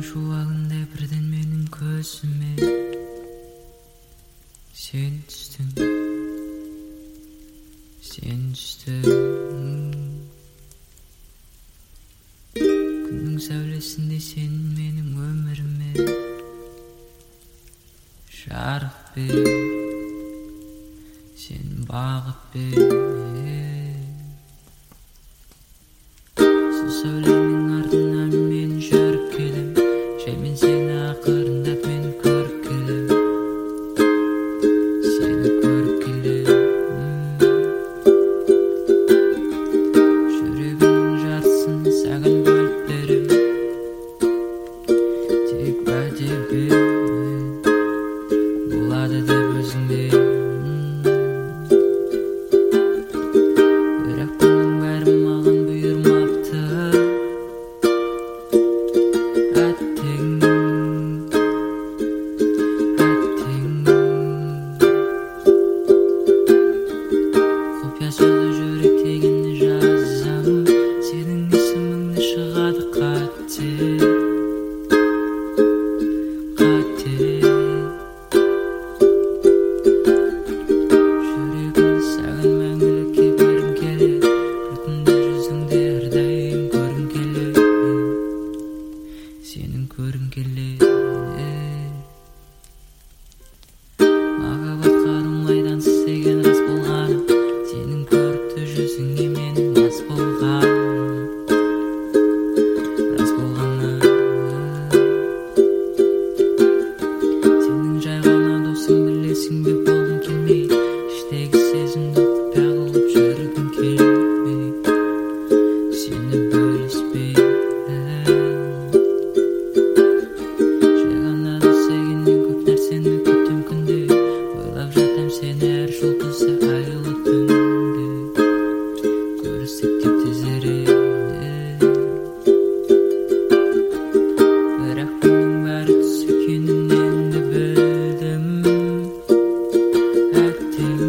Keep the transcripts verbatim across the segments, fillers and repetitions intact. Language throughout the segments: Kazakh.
шуағындай бірден менің көзіме сен түстің, сен түстің. Күннің сәулесінде сен менің өміріме жарық бер, сен бағыт бер. Сол сәулеңнің артынан мен жүріп келем, жаймен сені ақырындап мен көріп келем, сені көріп келем. Жүрегімнің жартысын саған бөліп берем, тек уәде бер, болады деп өзіңе. Бірақ бұның бәрі маған бұйырмапты. Әттең, әттең. Құпия сөзді жүректегенде жазам, сенің есіміңді шығады қате, қате. Жүрегімді саған мәңгілікке бергім келеді, бір күнде жүзіңді әрдайым көргім келеді, сенің көргім келеді. Махаббатқа ұрмайдансыз деген рас болғаны, сенің көрікті жүзіңе менің мас болғаным, рас болғаны. Сенің жай ғана досың, білесің бе, болғым келмейді, іштегі сезімді құпия қылып жүргім келмейді, сені бөліспейді. Жай ғана дос дегеннен көп нәрсені күтем күнде, ойлап жатам сені әр жұлдызды айлы түнде, көріссек деп тезірек. Бірақ бұның бәрі түс екенін енді білдім. Әттең,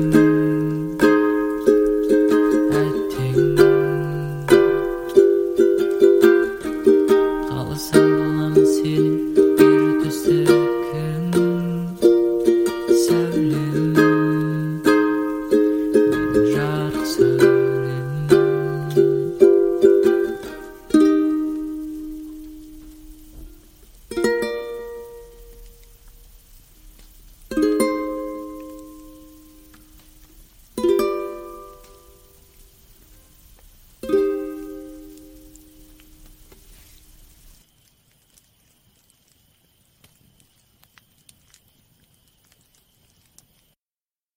әттең. Қаласаң боламын сенің